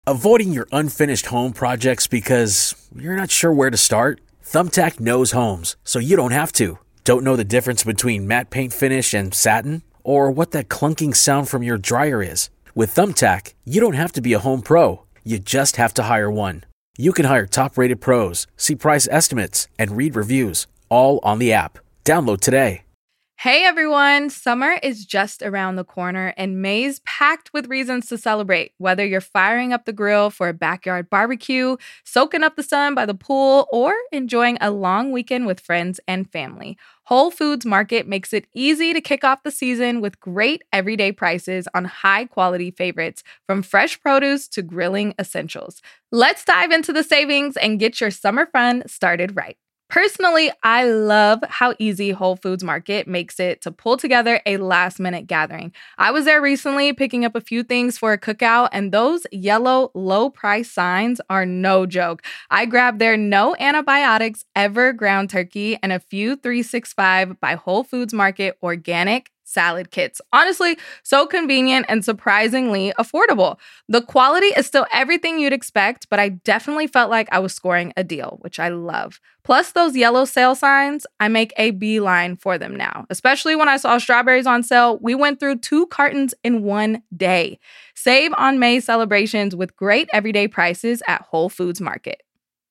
Avoiding your unfinished home projects because you're not sure where to start? Thumbtack knows homes, so you don't have to. Don't know the difference between matte paint finish and satin? Or what that clunking sound from your dryer is? With Thumbtack, you don't have to be a home pro. You just have to hire one. You can hire top-rated pros, see price estimates, and read reviews, all on the app. Download today. Hey everyone, summer is just around the corner and May's packed with reasons to celebrate. Whether you're firing up the grill for a backyard barbecue, soaking up the sun by the pool, or enjoying a long weekend with friends and family, Whole Foods Market makes it easy to kick off the season with great everyday prices on high-quality favorites, from fresh produce to grilling essentials. Let's dive into the savings and get your summer fun started right. Personally, I love how easy Whole Foods Market makes it to pull together a last-minute gathering. I was there recently picking up a few things for a cookout, and those yellow low-price signs are no joke. I grabbed their no antibiotics ever ground turkey and a few 365 by Whole Foods Market organic salad kits. Honestly, so convenient and surprisingly affordable. The quality is still everything you'd expect, but I definitely felt like I was scoring a deal, which I love. Plus those yellow sale signs, I make a beeline for them now. Especially when I saw strawberries on sale, we went through 2 cartons in one day. Save on May celebrations with great everyday prices at Whole Foods Market.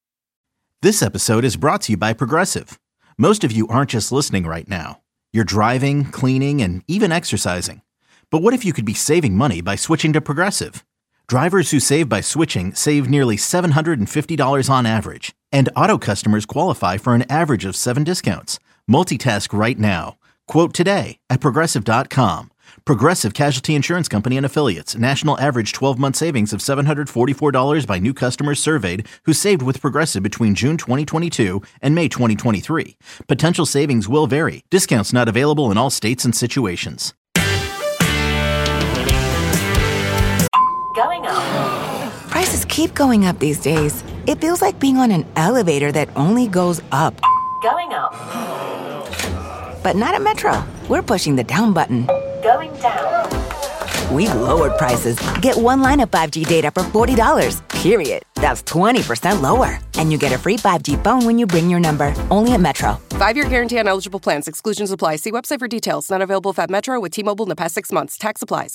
This episode is brought to you by Progressive. Most of you aren't just listening right now. You're driving, cleaning, and even exercising. But what if you could be saving money by switching to Progressive? Drivers who save by switching save nearly $750 on average. And auto customers qualify for an average of 7 discounts. Multitask right now. Quote today at Progressive.com. Progressive Casualty Insurance Company and Affiliates. National average 12-month savings of $744 by new customers surveyed who saved with Progressive between June 2022 and May 2023. Potential savings will vary. Discounts not available in all states and situations. Going up. Prices keep going up these days. It feels like being on an elevator that only goes up. Going up. But not at Metro. We're pushing the down button. Going down. We've lowered prices. Get one line of 5G data for $40, period. That's 20% lower. And you get a free 5G phone when you bring your number. Only at Metro. 5-year guarantee on eligible plans. Exclusions apply. See website for details. Not available at Metro with T-Mobile in the past 6 months. Tax applies.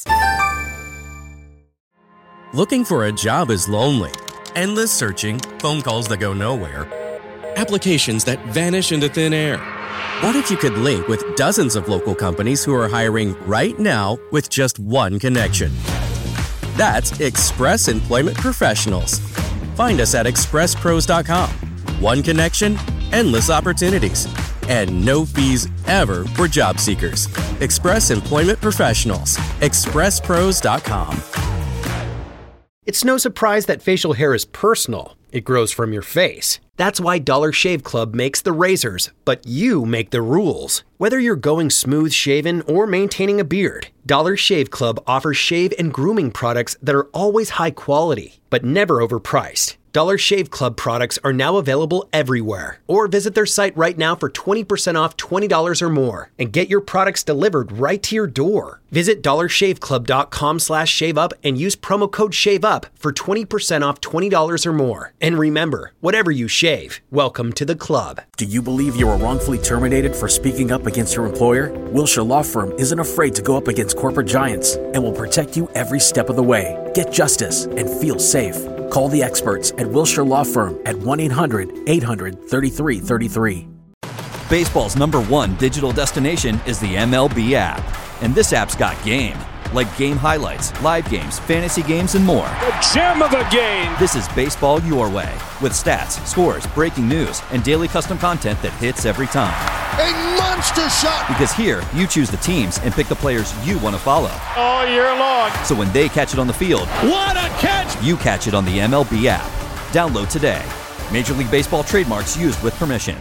Looking for a job is lonely. Endless searching, phone calls that go nowhere, applications that vanish into thin air. What if you could link with dozens of local companies who are hiring right now with just one connection? That's Express Employment Professionals. Find us at expresspros.com. One connection, endless opportunities, and no fees ever for job seekers. Express Employment Professionals. expresspros.com. It's no surprise that facial hair is personal. It grows from your face. That's why Dollar Shave Club makes the razors, but you make the rules. Whether you're going smooth shaven or maintaining a beard, Dollar Shave Club offers shave and grooming products that are always high quality, but never overpriced. Dollar Shave Club products are now available everywhere. Or visit their site right now for 20% off $20 or more and get your products delivered right to your door. Visit dollarshaveclub.com/shaveup and use promo code SHAVEUP for 20% off $20 or more. And remember, whatever you shave, welcome to the club. Do you believe you were wrongfully terminated for speaking up against your employer? Wilshire Law Firm isn't afraid to go up against corporate giants and will protect you every step of the way. Get justice and feel safe. Call the experts at Wilshire Law Firm at 1-800-800-3333. Baseball's #1 digital destination is the MLB app. And this app's got game. Like game highlights, live games, fantasy games, and more. The gem of a game! This is baseball your way. With stats, scores, breaking news, and daily custom content that hits every time. A monster shot! Because here, you choose the teams and pick the players you want to follow. All year long. So when they catch it on the field, what a catch! You catch it on the MLB app. Download today. Major League Baseball trademarks used with permission.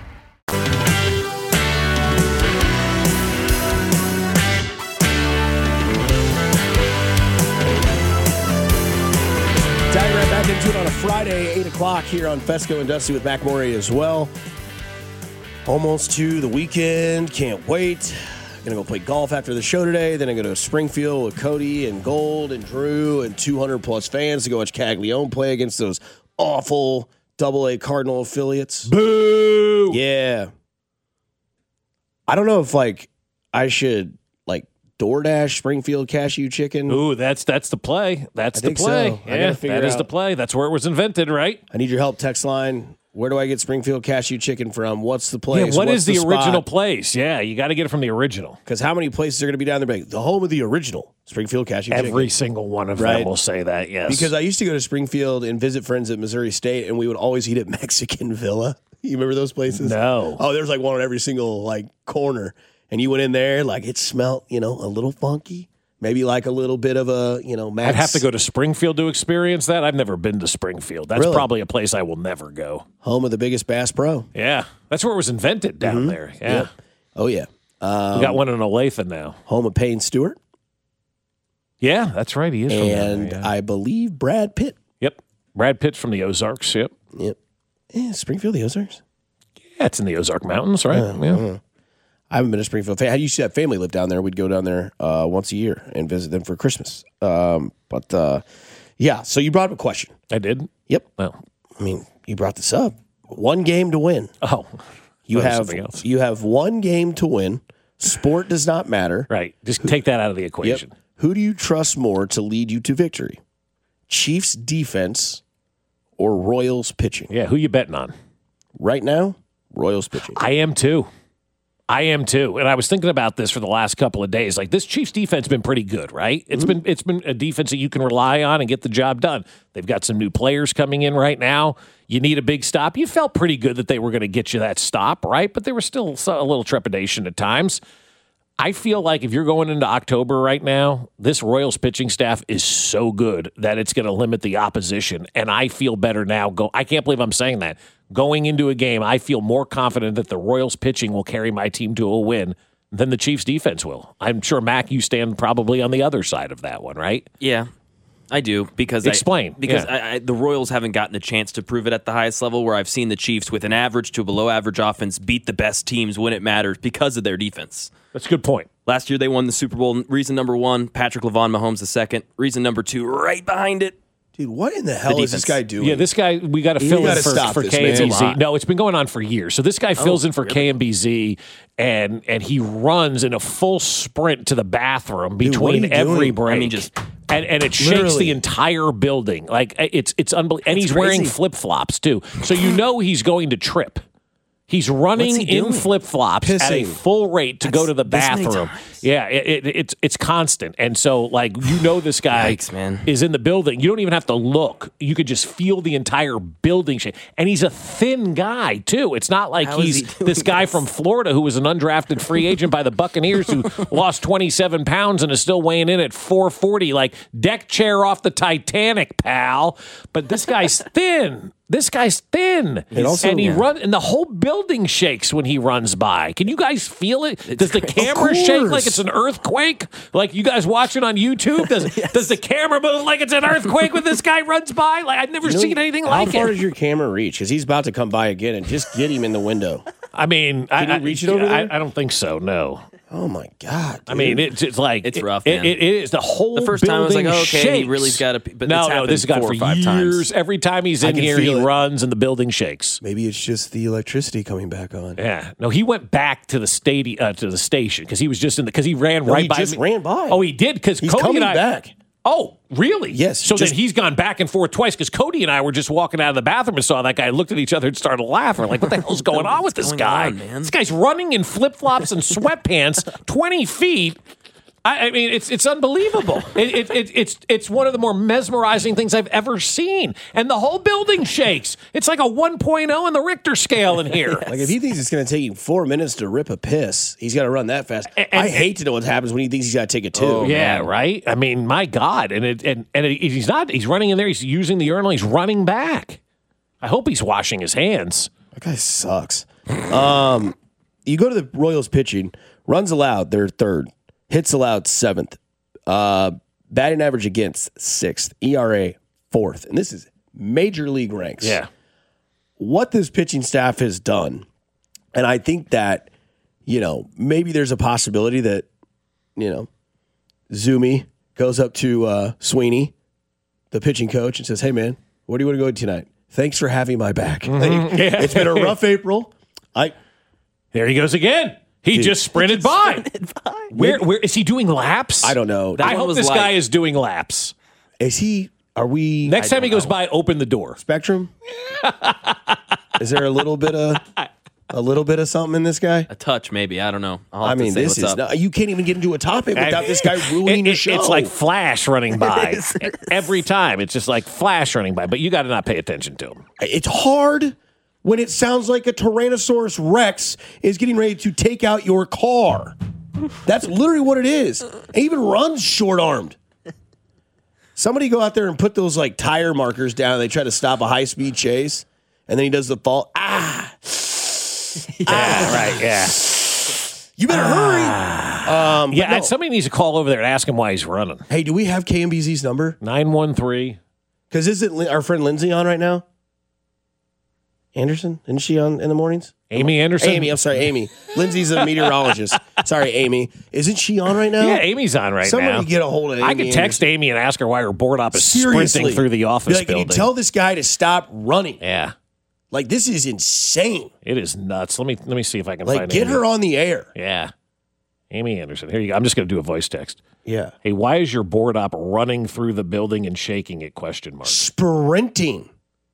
Diving right back into it on a Friday, 8 o'clock here on Fesco and Dusty with McMurray as well. Almost to the weekend. Can't wait. Going to go play golf after the show today. Then I'm going to go to Springfield with Cody and Gold and Drew and 200-plus fans to go watch Caglione play against those awful AA Cardinal affiliates. Boo! Yeah. I don't know if, I should, DoorDash Springfield cashew chicken. Ooh, that's the play. That's the play. So. Yeah, that is the play. That's where it was invented, right? I need your help. Text line. Where do I get Springfield cashew chicken from? What's the place? Yeah, what is the original spot? place? Yeah, you got to get it from the original. Because how many places are going to be down there? The home of the original Springfield cashew chicken. Every single one of them will say that, yes. Because I used to go to Springfield and visit friends at Missouri State, and we would always eat at Mexican Villa. You remember those places? No. Oh, there's one on every single corner. And you went in there, it smelled, a little funky. Maybe a little bit of a, Max. I'd have to go to Springfield to experience that. I've never been to Springfield. That's probably a place I will never go. Home of the biggest Bass Pro. Yeah. That's where it was invented down there. Yeah. Yep. Oh, yeah. We got one in Olathe now. Home of Payne Stewart. Yeah, that's right. He is from And there, yeah. I believe Brad Pitt. Yep. Brad Pitt from the Ozarks. Yep. Yep. Yeah, Springfield, the Ozarks. Yeah, it's in the Ozark Mountains, right? Yeah. I haven't been to Springfield. I used to have family live down there. We'd go down there once a year and visit them for Christmas. So you brought up a question. I did? Yep. Well, you brought this up. One game to win. Oh, you have one game to win. Sport does not matter. Right. Just take that out of the equation. Yep. Who do you trust more to lead you to victory? Chiefs defense or Royals pitching? Yeah, who you betting on? Right now, Royals pitching. I am too. And I was thinking about this for the last couple of days. This Chiefs defense has been pretty good, right? It's been a defense that you can rely on and get the job done. They've got some new players coming in right now. You need a big stop. You felt pretty good that they were going to get you that stop, right? But there was still a little trepidation at times. I feel like if you're going into October right now, this Royals pitching staff is so good that it's going to limit the opposition. And I feel better now. I can't believe I'm saying that. Going into a game, I feel more confident that the Royals pitching will carry my team to a win than the Chiefs defense will. I'm sure, Mac, you stand probably on the other side of that one, right? Yeah, I do. Because Explain. The Royals haven't gotten a chance to prove it at the highest level, where I've seen the Chiefs with an average to below average offense beat the best teams when it matters because of their defense. That's a good point. Last year they won the Super Bowl. Reason number one, Patrick LaVon Mahomes the second. Reason number two, right behind it. Dude, what in the hell is this guy doing? Yeah, this guy, we got to fill in for KMBZ. No, it's been going on for years. So this guy fills in for KMBZ, and he runs in a full sprint to the bathroom between every break. And it shakes the entire building. It's unbelievable. And he's wearing flip-flops, too. So he's going to trip. He's running in flip-flops at a full rate to go to the bathroom. Yeah, it's constant. And so, this guy is in the building. You don't even have to look. You could just feel the entire building shake. And he's a thin guy, too. It's not like he's this guy from Florida who was an undrafted free agent by the Buccaneers who lost 27 pounds and is still weighing in at 440, deck chair off the Titanic, pal. But this guy's thin. This guy's thin. And he runs, and the whole building shakes when he runs by. Can you guys feel it? Does the camera shake like it's an earthquake? Like you guys watching on YouTube? Does the camera move like it's an earthquake when this guy runs by? I've never seen anything like it. How far does your camera reach? Because he's about to come by again, and just get him in the window. Can you reach it over there? I don't think so, no. Oh, my God, dude. It's rough, man. It is. The whole the first time I was like, shakes. he really's got to. But no, this has got 4 for or 5 years. times. Every time he's in here, he runs and the building shakes. Maybe it's just the electricity coming back on. Yeah. No, he went back to the station because he was just because he ran right by. He just ran by. Oh, he did because he's Cody coming and I. Back. Oh, really? Yes. So then he's gone back and forth twice because Cody and I were just walking out of the bathroom and saw that guy, looked at each other and started laughing. Like, what the hell's going on with this guy? This guy's running in flip-flops and sweatpants 20 feet. I mean, it's unbelievable. It's one of the more mesmerizing things I've ever seen. And the whole building shakes. It's like a 1.0 on the Richter scale in here. Like if he thinks it's going to take him 4 minutes to rip a piss, he's got to run that fast. I hate to know what happens when he thinks he's got to take a two. Oh, yeah, right? I mean, my God. And he's not. He's running in there. He's using the urinal. He's running back. I hope he's washing his hands. That guy sucks. You go to the Royals pitching, runs allowed, they're third. Hits allowed 7th. Batting average against 6th. ERA 4th. And this is major league ranks. Yeah. What this pitching staff has done, and I think that maybe there's a possibility that, Zumi goes up to Sweeney, the pitching coach, and says, "Hey, man, where do you want to go tonight? Thanks for having my back. It's been a rough April. There he goes again. He just sprinted by. Where is he doing laps? I don't know. I hope this guy is doing laps. Is he? Are we? Next time he goes by, open the door. Spectrum? Is there a little bit of something in this guy? A touch, maybe. I don't know. This is you can't even get into a topic without this guy ruining your show. It's like Flash running by every time. It's just like Flash running by, but you got to not pay attention to him. It's hard when it sounds like a Tyrannosaurus Rex is getting ready to take out your car. That's literally what it is. It even runs short-armed. Somebody go out there and put those like tire markers down. They try to stop a high-speed chase, and then he does the fall. Yeah. You better hurry. And somebody needs to call over there and ask him why he's running. Hey, do we have KMBZ's number? 913. Because isn't our friend Lindsay on right now? Anderson? Isn't she on in the mornings? Amy Anderson? I'm sorry, Amy. Lindsay's a meteorologist. Sorry, Amy. Isn't she on right now? Yeah, Amy's on right now. Somebody get a hold of Amy. I could text Amy and ask her why her board op is sprinting through the office building. Can you tell this guy to stop running? Yeah. Like, this is insane. It is nuts. Let me see if I can find get Amy. her on the air. Yeah. Amy Anderson. Here you go. I'm just going to do a voice text. Yeah. Hey, why is your board op running through the building and shaking it? ? Sprinting.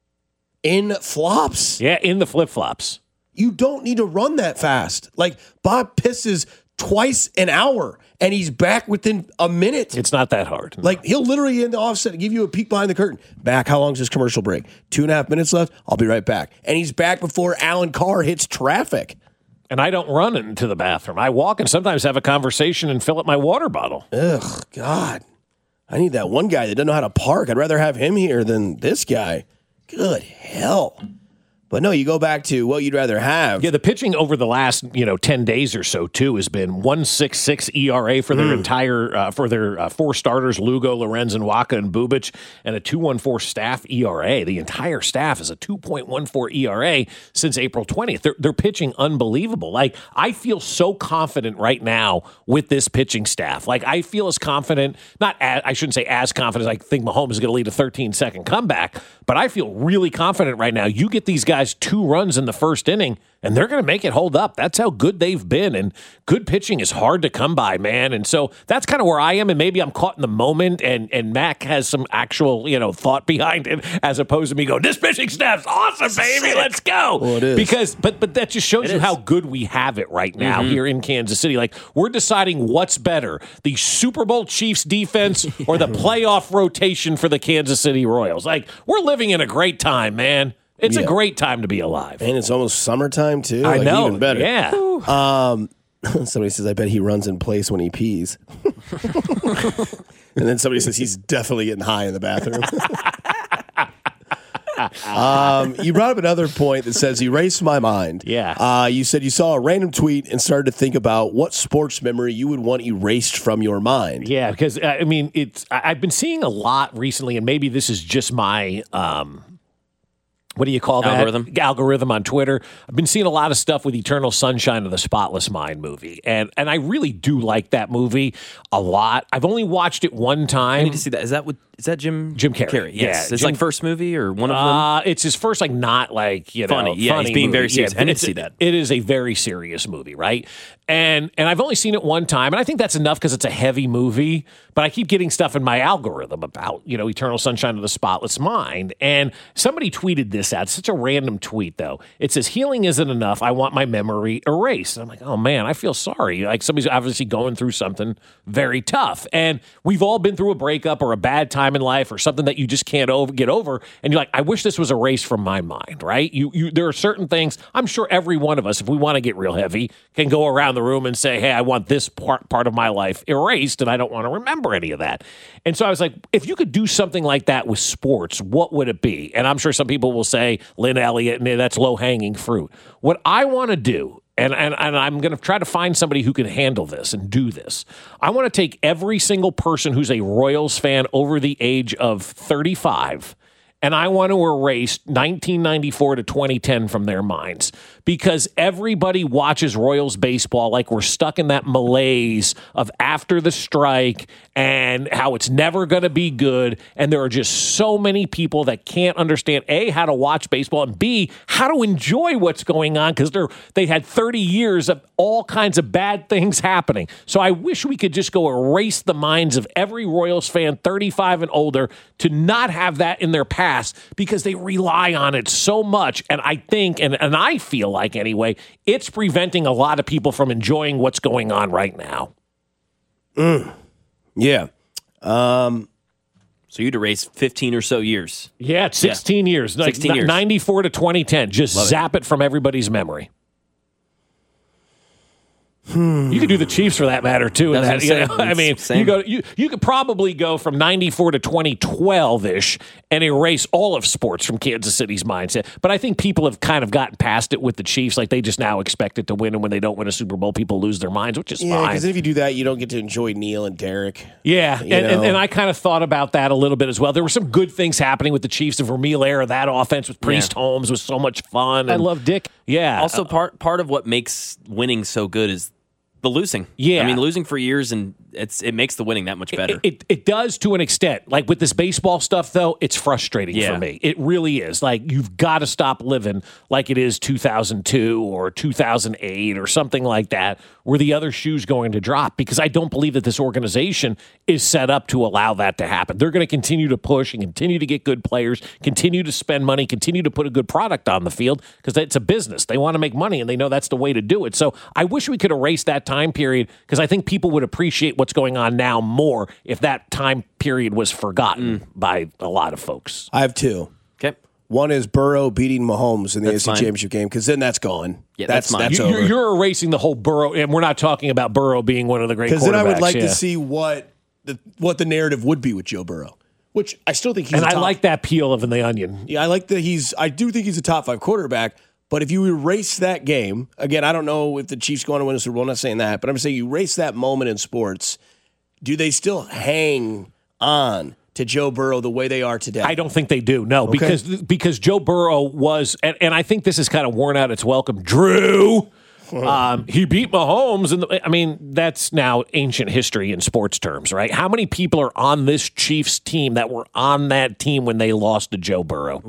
In flops. Yeah, in the flip-flops. You don't need to run that fast. Like, Bob pisses twice an hour, and he's back within a minute. It's not that hard. No. Like, he'll literally in the offset give you a peek behind the curtain. Back, how long's this commercial break? 2.5 minutes left? I'll be right back. And he's back before Alan Carr hits traffic. And I don't run into the bathroom. I walk and sometimes have a conversation and fill up my water bottle. Ugh, God. I need that one guy that doesn't know how to park. I'd rather have him here than this guy. Good hell. But no, you go back to what you'd rather have. Yeah, the pitching over the last 10 days or so too has been 1.66 ERA for their entire for their four starters: Lugo, Lorenz, and Wacha and Bubic, and a 2.14 staff ERA. The entire staff is a 2.14 ERA since April 20th. They're pitching unbelievable. Like, I feel so confident right now with this pitching staff. Like, I feel as confident, I shouldn't say as confident as I think Mahomes is going to lead a 13-second comeback, but I feel really confident right now. You get these guys 2 runs in the first inning, and they're going to make it hold up. That's how good they've been, and good pitching is hard to come by, man. And so that's kind of where I am, and maybe I'm caught in the moment, and Mac has some actual, thought behind it, as opposed to me going, this pitching staff's awesome, baby, let's go. Well, it is. Because, but that just shows you how good we have it right now here in Kansas City. Like, we're deciding what's better, the Super Bowl Chiefs defense or the playoff rotation for the Kansas City Royals. Like, we're living in a great time, man. It's a great time to be alive. And it's almost summertime, too. I know. Even better. Yeah. Somebody says, I bet he runs in place when he pees. And then somebody says he's definitely getting high in the bathroom. You brought up another point that says erase my mind. Yeah. You said you saw a random tweet and started to think about what sports memory you would want erased from your mind. Yeah, because, I've been seeing a lot recently, and maybe this is just my... what do you call that? Algorithm on Twitter. I've been seeing a lot of stuff with Eternal Sunshine of the Spotless Mind movie. And I really do like that movie a lot. I've only watched it one time. I need to see that. Is that Jim Carrey? Yes. Yeah, it's like first movie or one of them? It's his first, not funny. Yeah, he's being movie. very serious. Yeah, I didn't see that. It is a very serious movie, right? And I've only seen it one time, and I think that's enough because it's a heavy movie, but I keep getting stuff in my algorithm about, Eternal Sunshine of the Spotless Mind. And somebody tweeted this out. It's such a random tweet, though. It says, healing isn't enough. I want my memory erased. And I'm like, oh, man, I feel sorry. Like, somebody's obviously going through something very tough. And we've all been through a breakup or a bad time in life or something that you just can't get over. And you're like, I wish this was erased from my mind, right? There are certain things, I'm sure every one of us, if we want to get real heavy, can go around the room and say, hey, I want this part of my life erased, and I don't want to remember any of that. And so I was like, if you could do something like that with sports, what would it be? And I'm sure some people will say Lynn Elliott, and that's low-hanging fruit. What I want to do, and I'm going to try to find somebody who can handle this and do this. I want to take every single person who's a Royals fan over the age of 35, and I want to erase 1994 to 2010 from their minds because everybody watches Royals baseball like we're stuck in that malaise of after the strike and how it's never going to be good. And there are just so many people that can't understand, A, how to watch baseball, and B, how to enjoy what's going on because they had 30 years of all kinds of bad things happening. So I wish we could just go erase the minds of every Royals fan 35 and older to not have that in their past because they rely on it so much. And I think, and I feel like anyway, it's preventing a lot of people from enjoying what's going on right now. Yeah. So you'd erase 15 or so years. Yeah, it's 16 years. 16 years. 94 to 2010. Just zap it from everybody's memory. You could do the Chiefs for that matter too. I mean, you could probably go from 94 to 2012-ish and erase all of sports from Kansas City's mindset. But I think people have kind of gotten past it with the Chiefs. Like they just now expect it to win, and when they don't win a Super Bowl, people lose their minds, which is fine. Because if you do that, you don't get to enjoy Neil and Derek. Yeah, and I kind of thought about that a little bit as well. There were some good things happening with the Chiefs and Vermeil era. That offense with Priest Holmes was so much fun. I love Dick. Yeah. Also, part of what makes winning so good is the losing. Yeah. I mean, losing for years, and it makes the winning that much better. It does to an extent. Like with this baseball stuff, though, it's frustrating for me. It really is. Like, you've got to stop living like it is 2002 or 2008 or something like that, where the other shoe's going to drop, because I don't believe that this organization is set up to allow that to happen. They're going to continue to push and continue to get good players, continue to spend money, continue to put a good product on the field, because it's a business. They want to make money, and they know that's the way to do it. So I wish we could erase that time period, because I think people would appreciate what's going on now more if that time period was forgotten by a lot of folks. I have two. Okay. One is Burrow beating Mahomes in the AFC Championship game, because then that's gone. Yeah, that's mine. over. You're erasing the whole Burrow, and we're not talking about Burrow being one of the great quarterbacks. Because then I would like to see what the narrative would be with Joe Burrow, which I still think he's I like that peel of the onion. Yeah, I like that I do think he's a top 5 quarterback. But if you erase that game, again, I don't know if the Chiefs go on to win a Super Bowl, I'm not saying that, but I'm saying you erase that moment in sports, do they still hang on to Joe Burrow the way they are today? I don't think they do, no, because Joe Burrow was, and I think this has kind of worn out its welcome, Drew. He beat Mahomes, and that's now ancient history in sports terms, right? How many people are on this Chiefs team that were on that team when they lost to Joe Burrow?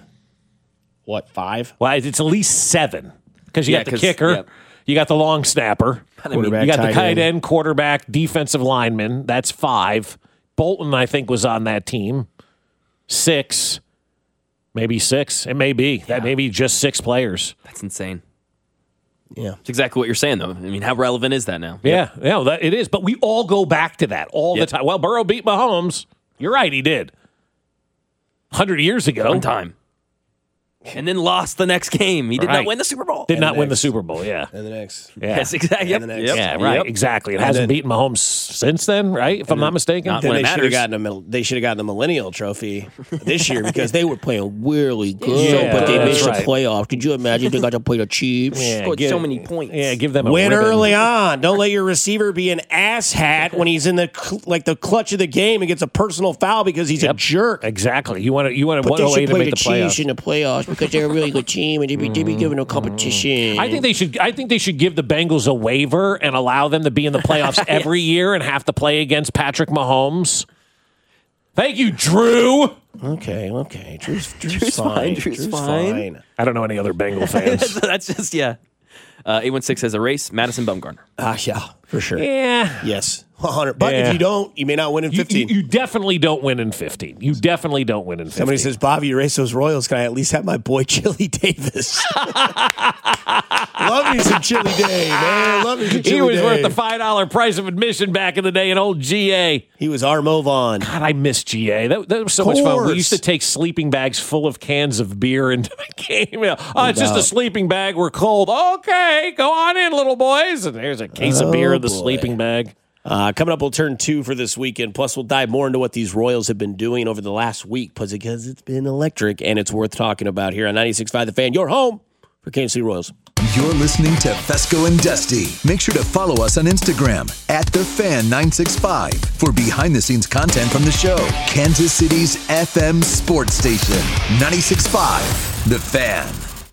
What, 5? Well, it's at least 7, because you got the kicker, you got the long snapper, you got the tight end, quarterback, defensive lineman. That's 5. Bolton, I think, was on that team. 6, maybe 6. It may be that may be just 6 players. That's insane. Yeah, it's exactly what you're saying, though. I mean, how relevant is that now? Yeah, it is. But we all go back to that all the time. Well, Burrow beat Mahomes. You're right, he did. 100 years ago, one time. And then lost the next game. He did not win the Super Bowl. Did not win the Super Bowl, And the next. Yeah. Yes, exactly. And the next. Yeah, right, exactly. It hasn't beaten Mahomes since then, right? If I'm not mistaken. Not Then when it they should have gotten a millennial trophy this year, because they were playing really good, Yeah, but they that's missed right. the playoff. Could you imagine they got to play the Chiefs? Scored so many points. Yeah, give them a Win ribbon. early on. Don't let your receiver be an asshat when he's in the clutch of the game and gets a personal foul because he's a jerk. Exactly. You want to But they way should to play make the the playoffs. Chiefs in the playoffs because they're a really good team and they'd be giving them competition. I think they should give the Bengals a waiver and allow them to be in the playoffs every year and have to play against Patrick Mahomes. Thank you, Drew. Okay. Drew's fine. Drew's fine. I don't know any other Bengal fans. That's just 816 says erase Madison Bumgarner. Yeah, for sure. Yeah. Yes. 100. But if you don't, you may not win in 15. You definitely don't win in 15. You definitely don't win in 15. Somebody says, Bobby, erase those Royals. Can I at least have my boy Chili Davis? Love me some Chili Day, man. Love me some Chili Day. He was worth the $5 price of admission back in the day in old GA. He was Armo Vaughn. God, I miss GA. That was so much fun. We used to take sleeping bags full of cans of beer into the game. It's just a sleeping bag. We're cold. Okay, go on in, little boys. And there's a case of beer in the sleeping bag. Coming up, we'll turn 2 for this weekend. Plus, we'll dive more into what these Royals have been doing over the last week, because it's been electric, and it's worth talking about here on 96.5 The Fan, your home for Kansas City Royals. You're listening to Fesco and Dusty. Make sure to follow us on Instagram @TheFan965 for behind-the-scenes content from the show. Kansas City's FM sports station, 96.5, The Fan.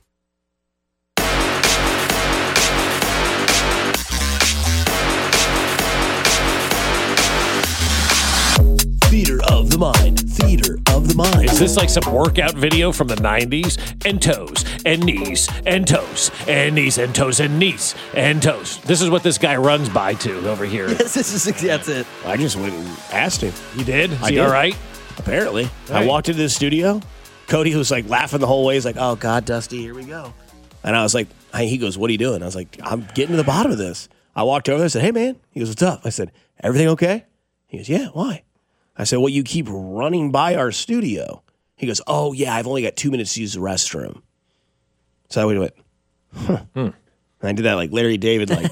Theater of the mind. Theater of the mind. Is this like some workout video from the 90s? And toes, and knees, and toes, and knees, and toes, and knees, and toes. This is what this guy runs by to over here. Yes, that's it. I just went and asked him. You did? Is he all right? Apparently. Right. I walked into the studio. Cody was like laughing the whole way. He's like, oh, God, Dusty, here we go. And I was like, he goes, what are you doing? I was like, I'm getting to the bottom of this. I walked over there and said, hey, man. He goes, what's up? I said, everything okay? He goes, yeah, why? I said, well, you keep running by our studio. He goes, oh, yeah, I've only got 2 minutes to use the restroom. So I went, And I did that like Larry David, like.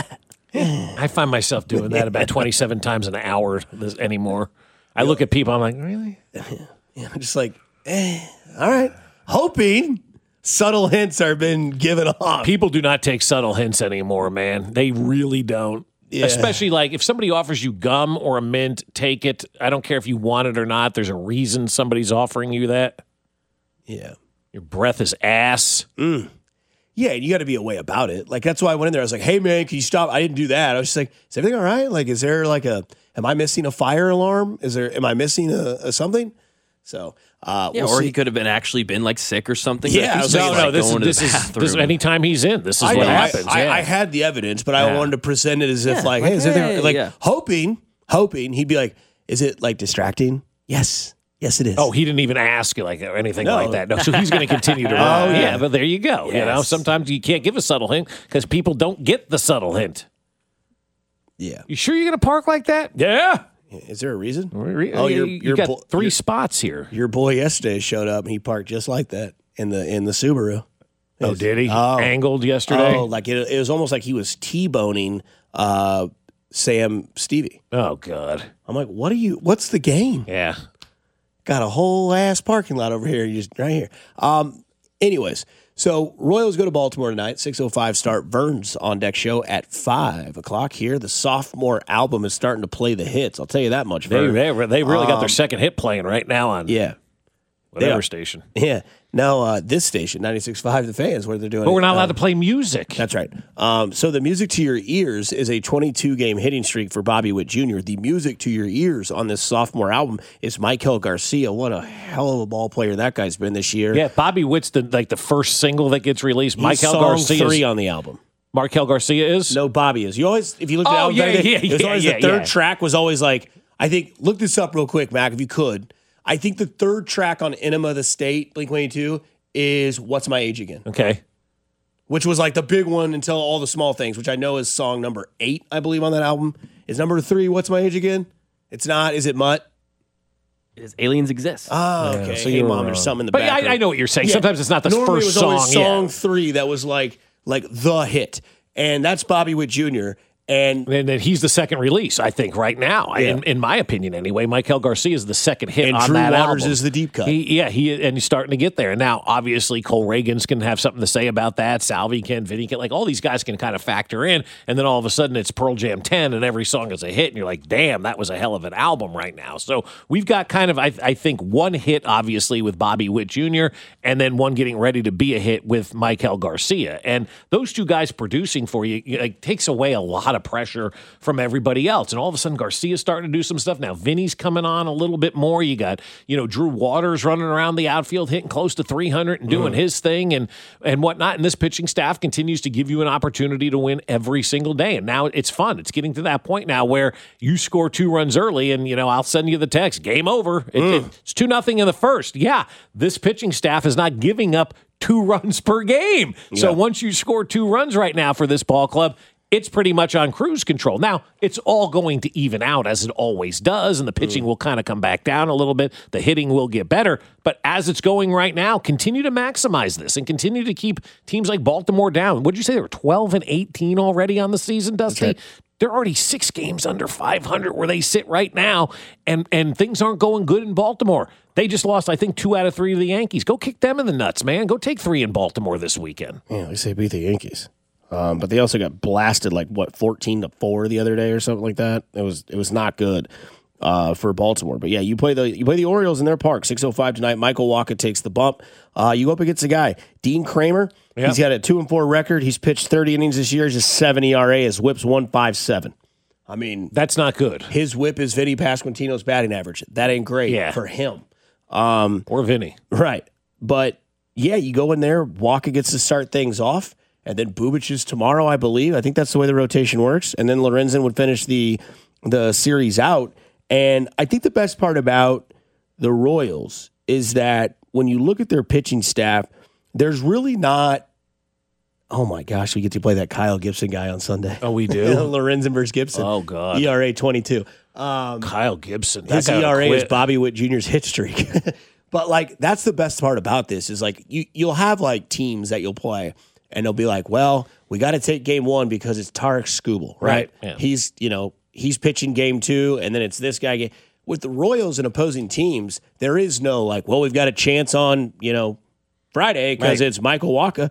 I find myself doing that about 27 times an hour anymore. I look at people, I'm like, really? Yeah, I'm just like, all right. Hoping subtle hints are been given off. People do not take subtle hints anymore, man. They really don't. Yeah. Especially like if somebody offers you gum or a mint, take it. I don't care if you want it or not. There's a reason somebody's offering you that. Yeah. Your breath is ass. Yeah, and you got to be a way about it. Like, that's why I went in there. I was like, hey, man, can you stop? I didn't do that. I was just like, is everything all right? Like, is there like am I missing a fire alarm? Am I missing a something? So, or see. he could have been like sick or something. Yeah, this is anytime he's in. This is what happens. I had the evidence, but I wanted to present it as if like, hey, is everything like hoping he'd be like, is it like distracting? Yes, it is. Oh, he didn't even ask like anything like that. No, so he's going to continue to run. Yeah, but there you go. Yes. You know, sometimes you can't give a subtle hint because people don't get the subtle hint. Yeah, you sure you're going to park like that? Yeah. Is there a reason? Oh, you got 3 spots here. Your boy yesterday showed up and he parked just like that in the Subaru. Oh, did he? Angled yesterday? Oh, like it was almost like he was T-boning Sam Stevie. Oh, God. I'm like, what's the game? Yeah. Got a whole ass parking lot over here, just right here. Anyways, so Royals go to Baltimore tonight, 6:05 start. Vern's on deck show at 5 o'clock here. The sophomore album is starting to play the hits. I'll tell you that much. They really got their second hit playing right now on whatever station. Yeah. Now, this station, 96.5 The Fans, where they're doing But we're not allowed to play music. That's right. So the music to your ears is a 22-game hitting streak for Bobby Witt Jr. The music to your ears on this sophomore album is Michael Garcia. What a hell of a ball player that guy's been this year. Yeah, Bobby Witt's the first single that gets released. Michael Garcia 3 on the album. Markel Garcia is? No, Bobby is. You always, if you look at the third track was always like, I think, look this up real quick, Mac, if you could. I think the third track on Enema of the State, Blink-182, is What's My Age Again? Okay. Which was like the big one until All the Small Things, which I know is song number 8, I believe, on that album. Is number 3 What's My Age Again? It's not. Is it Mutt? It is Aliens Exist. Oh, okay. So hey, Mom, there's something in the background. But I know what you're saying. Yeah. Sometimes it's not the Normally first it was song. Song 3 that was like the hit. And that's Bobby Witt Jr., And then he's the second release, I think, right now. Yeah. In my opinion, anyway. Michael Garcia is the second hit and on Drew that Waters album. is the deep cut. He's starting to get there. And now, obviously, Cole Reagan's can have something to say about that. Salvi can, Vinny can. Like, all these guys can kind of factor in. And then all of a sudden, it's Pearl Jam 10, and every song is a hit. And you're like, damn, that was a hell of an album right now. So we've got kind of, I think, one hit, obviously, with Bobby Witt Jr., and then one getting ready to be a hit with Michael Garcia. And those two guys producing for you, it takes away a lot of pressure from everybody else. And all of a sudden, Garcia's starting to do some stuff. Now, Vinny's coming on a little bit more. You got, Drew Waters running around the outfield, hitting close to 300 and doing his thing and whatnot. And this pitching staff continues to give you an opportunity to win every single day. And now it's fun. It's getting to that point now where you score 2 runs early and, I'll send you the text. Game over. It's 2-0 in the first. Yeah, this pitching staff is not giving up 2 runs per game. Yeah. So once you score 2 runs right now for this ball club, it's pretty much on cruise control. Now, it's all going to even out as it always does, and the pitching will kind of come back down a little bit. The hitting will get better. But as it's going right now, continue to maximize this and continue to keep teams like Baltimore down. What did you say? They were 12-18 already on the season, Dusty? Right. They're already 6 games under 500 where they sit right now, and things aren't going good in Baltimore. They just lost, I think, 2 out of 3 to the Yankees. Go kick them in the nuts, man. Go take 3 in Baltimore this weekend. Yeah, at least they beat the Yankees. But they also got blasted 14-4 the other day or something like that. It was not good for Baltimore. But yeah, you play the Orioles in their park, 6:05 tonight. Michael Wacha takes the bump. You go up against a guy, Dean Kramer. Yep. He's got a 2-4 record. He's pitched 30 innings this year. Just 7 ERA. His whip's 1.57. I mean, that's not good. His whip is Vinny Pasquantino's batting average. That ain't great for him. Or Vinny. Right. But yeah, you go in there, Wacha gets to start things off, and then Bubic is tomorrow, I believe. I think that's the way the rotation works. And then Lorenzen would finish the series out. And I think the best part about the Royals is that when you look at their pitching staff, there's really not, oh my gosh, we get to play that Kyle Gibson guy on Sunday. Oh, we do? Lorenzen versus Gibson. Oh, God. ERA 22. Kyle Gibson. His ERA is Bobby Witt Jr.'s hit streak. But, that's the best part about this is, you'll have, teams that you'll play, and they'll be like, well, we got to take game 1 because it's Tarek Skubal, right? Yeah. He's pitching game 2, and then it's this guy. With the Royals and opposing teams, there is no we've got a chance on, Friday because it's Michael Wacha,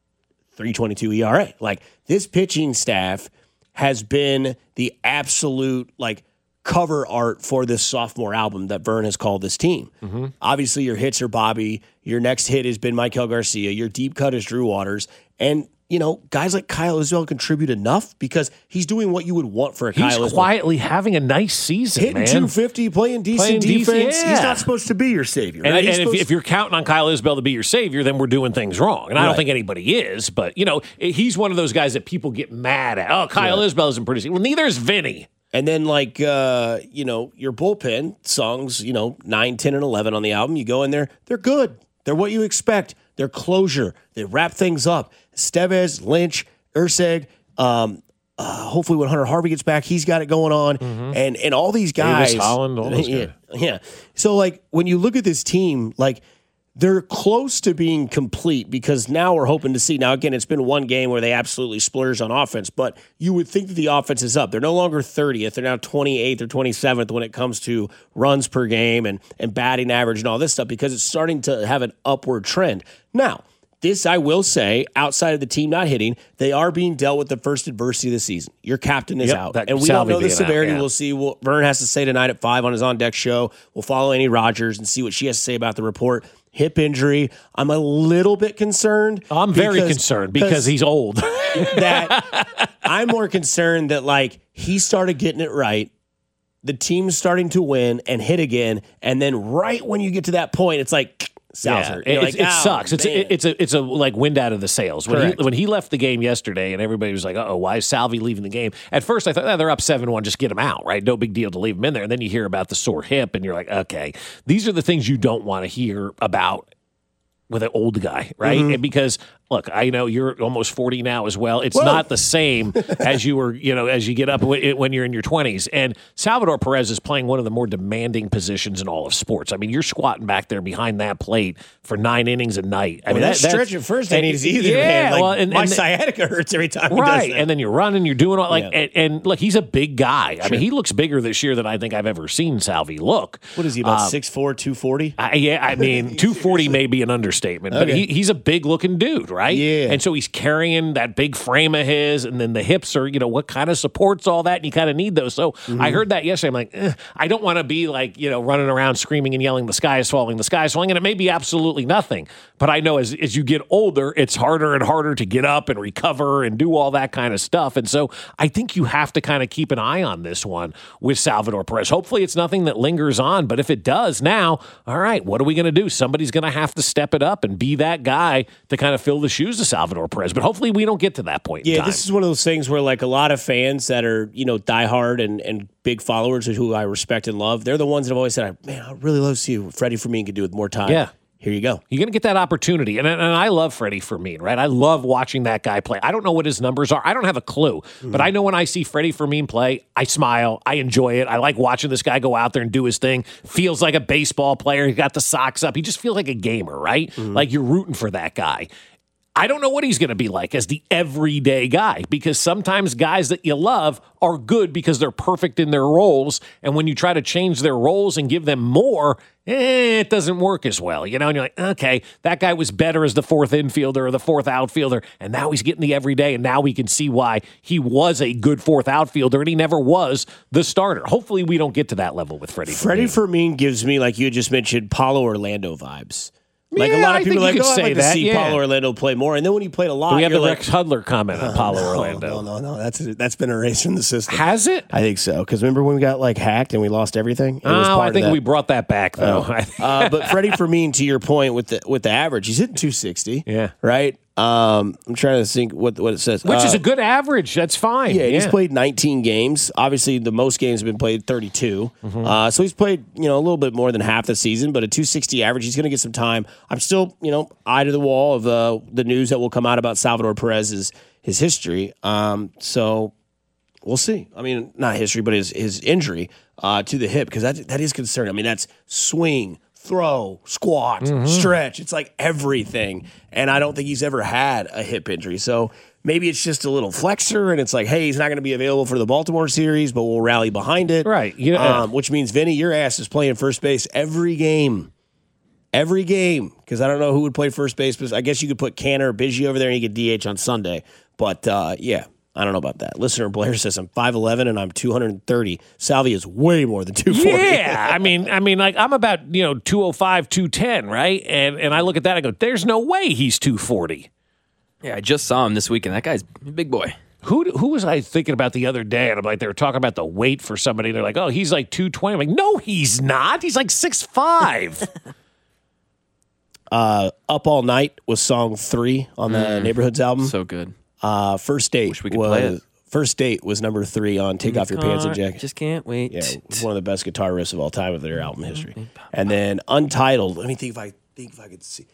3.22 ERA. This pitching staff has been the absolute, cover art for this sophomore album that Vern has called this team. Mm-hmm. Obviously, your hits are Bobby. Your next hit has been Maikel Garcia. Your deep cut is Drew Waters. And guys like Kyle Isbell contribute enough because he's doing what you would want for a Kyle Isbell. He's quietly having a nice season, hitting man. 250, playing decent defense. Yeah. He's not supposed to be your savior. And, right? and if you're counting on Kyle Isbell to be your savior, then we're doing things wrong. And I don't think anybody is, but, he's one of those guys that people get mad at. Oh, Kyle Isbell isn't producing. Well, neither is Vinny. And then, your bullpen songs, 9, 10, and 11 on the album, you go in there, they're good. They're what you expect. They're closure. They wrap things up. Estevez, Lynch, Urseg, hopefully when Hunter Harvey gets back, he's got it going on. Mm-hmm. And all these guys. Davis, Holland, all those guys. Yeah. So, when you look at this team, they're close to being complete because now we're hoping to see. Now, again, it's been one game where they absolutely splurged on offense, but you would think that the offense is up. They're no longer 30th. They're now 28th or 27th when it comes to runs per game and batting average and all this stuff because it's starting to have an upward trend. Now, this, I will say, outside of the team not hitting, they are being dealt with the first adversity of the season. Your captain is out. And we don't know the severity. We'll see what Vern has to say tonight at 5 on his On Deck show. We'll follow Annie Rogers and see what she has to say about the report. Hip injury. I'm a little bit concerned. I'm very concerned because he's old. I'm more concerned that, he started getting it right. The team's starting to win and hit again. And then right when you get to that point, it's Salzer. It sucks. It's a wind out of the sails. When he left the game yesterday, and everybody was like, "Uh-oh, why is Salvi leaving the game?" At first, I thought, they're up 7-1, just get him out, right? No big deal to leave him in there. And then you hear about the sore hip, and you're like, okay, these are the things you don't want to hear about with an old guy, right? Mm-hmm. And because, look, I know you're almost 40 now as well. It's not the same as you were, as you get up when you're in your 20s. And Salvador Perez is playing one of the more demanding positions in all of sports. I mean, you're squatting back there behind that plate for 9 innings a night. I mean, that stretch at first ain't easy either, man. My sciatica hurts every time he does that. And then you're running, you're doing all, and look, he's a big guy. I mean, he looks bigger this year than I think I've ever seen Salvi look. What is he, about 6'4", 240? I mean, 240 may be an understatement, but he's a big-looking dude, right? Yeah. And so he's carrying that big frame of his, and then the hips are, what kind of supports all that, and you kind of need those. So I heard that yesterday. I'm like, I don't want to be running around screaming and yelling, the sky is falling, and it may be absolutely nothing. But I know as you get older, it's harder and harder to get up and recover and do all that kind of stuff. And so I think you have to kind of keep an eye on this one with Salvador Perez. Hopefully it's nothing that lingers on, but if it does now, all right, what are we going to do? Somebody's going to have to step it up and be that guy to kind of fill the shoes of Salvador Perez. But hopefully we don't get to that point in time. This is one of those things where a lot of fans that are, diehard and big followers who I respect and love, they're the ones that have always said, man, I'd really love to see what Freddie Fermin could do with more time. Yeah. Here you go. You're going to get that opportunity. And I love Freddie Fermin, right? I love watching that guy play. I don't know what his numbers are. I don't have a clue. But I know when I see Freddie Fermin play, I smile. I enjoy it. I like watching this guy go out there and do his thing. Feels like a baseball player. He got the socks up. He just feels like a gamer, right? Like you're rooting for that guy. I don't know what he's going to be like as the everyday guy, because sometimes guys that you love are good because they're perfect in their roles. And when you try to change their roles and give them more, it doesn't work as well. You know, and you're like, okay, that guy was better as the fourth infielder or the fourth outfielder, and now he's getting the everyday, and now we can see why he was a good fourth outfielder, and he never was the starter. Hopefully we don't get to that level with Freddie Fermin. Freddie Fermin gives me, like you just mentioned, Paulo Orlando vibes. Like a lot of people are like, I'd like to see Paulo Orlando play more. And then when he played a lot, we have the like, Rex Hudler comment on Paulo Orlando. No. That's been erased from the system. Has it? I think so. Because remember when we got like hacked and we lost everything? I think we brought that back though. But Freddie Fermin, to your point with the average, he's hitting 260. Yeah. Right. I'm trying to think what it says. Which is a good average. That's fine. Yeah, he's played 19 games. Obviously, the most games have been played 32. Mm-hmm. So he's played, a little bit more than half the season, but a 260 average. He's going to get some time. I'm still, eye to the wall of the news that will come out about Salvador Perez's his history. So we'll see. I mean, not history, but his injury to the hip, because that is concerning. I mean, that's swing, throw, squat, stretch. It's like everything. And I don't think he's ever had a hip injury. So maybe it's just a little flexor, and it's like, hey, he's not going to be available for the Baltimore series, but we'll rally behind it. Right. Which means, Vinny, your ass is playing first base every game. Every game. Because I don't know who would play first base, but I guess you could put Canner or Biggio over there and you could DH on Sunday. But, I don't know about that. Listener Blair says I'm 5'11" and I'm 230. Salvi is way more than 240. Yeah, I mean, like I'm about 205, 210, right? And I look at that, and I go, there's no way he's 240. Yeah, I just saw him this weekend. That guy's a big boy. Who was I thinking about the other day? And I'm like, they were talking about the weight for somebody. They're like, oh, he's like 220. I'm like, no, he's not. He's like 6'5". Up All Night was song 3 on the Neighborhoods album. So good. First Date Wish we could play it. First Date was number 3 on Take Off Your Pants and Jacket. Just can't wait. Yeah, it's one of the best guitar riffs of all time of their album history. And then Untitled. Let me think if I could see.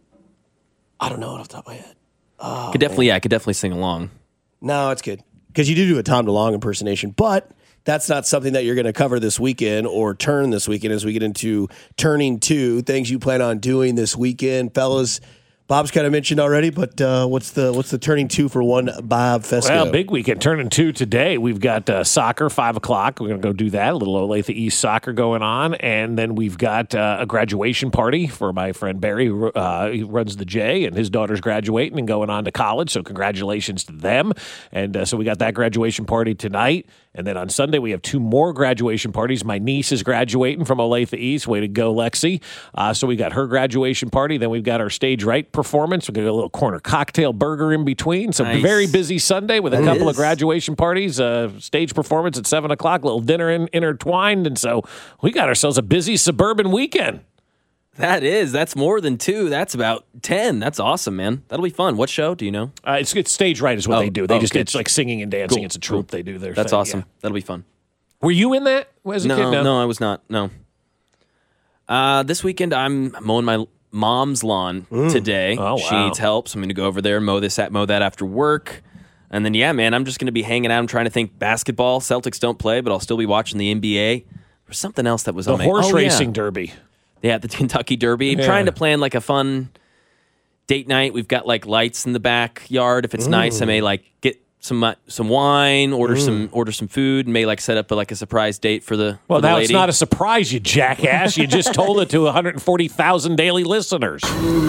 I don't know it off the top of my head. I could definitely sing along. No, it's good. Because you do a Tom DeLonge impersonation, but that's not something that you're going to cover this weekend or turn this weekend as we get into Turning 2, things you plan on doing this weekend. Fellas, Bob's kind of mentioned already, but what's the Turning 2 for one Bob Fesco? Well, big weekend. Turning 2 today. We've got soccer, 5 o'clock. We're going to go do that. A little Olathe East soccer going on. And then we've got a graduation party for my friend Barry, who he runs the J, and his daughter's graduating and going on to college. So congratulations to them. And so we got that graduation party tonight. And then on Sunday, we have 2 more graduation parties. My niece is graduating from Olathe East. Way to go, Lexi. So we got her graduation party. Then we've got our Stage Right performance. We've got a little corner cocktail burger in between. So nice. Very busy Sunday with a couple of graduation parties, stage performance at 7 o'clock, little dinner intertwined. And so we got ourselves a busy suburban weekend. That's more than 2. That's about 10. That's awesome, man. That'll be fun. What show? Do you know? It's Stage Right is what they do. It's like singing and dancing. Cool. It's a troupe they do there. That's awesome. Yeah. That'll be fun. Were you in that as a kid? No, I was not. No. This weekend, I'm mowing my mom's lawn today. Oh, wow. She needs help, so I'm going to go over there, mow that after work. And then, I'm just going to be hanging out. I'm trying to think basketball. Celtics don't play, but I'll still be watching the NBA. There's something else that was on the horse racing derby. Yeah, the Kentucky Derby. Yeah. Trying to plan like a fun date night. We've got like lights in the backyard. If it's nice, I may like get some wine, order some food, and may like set up a surprise date for the Well, for the now lady. It's not a surprise, you jackass. You just told it to 140,000 daily listeners.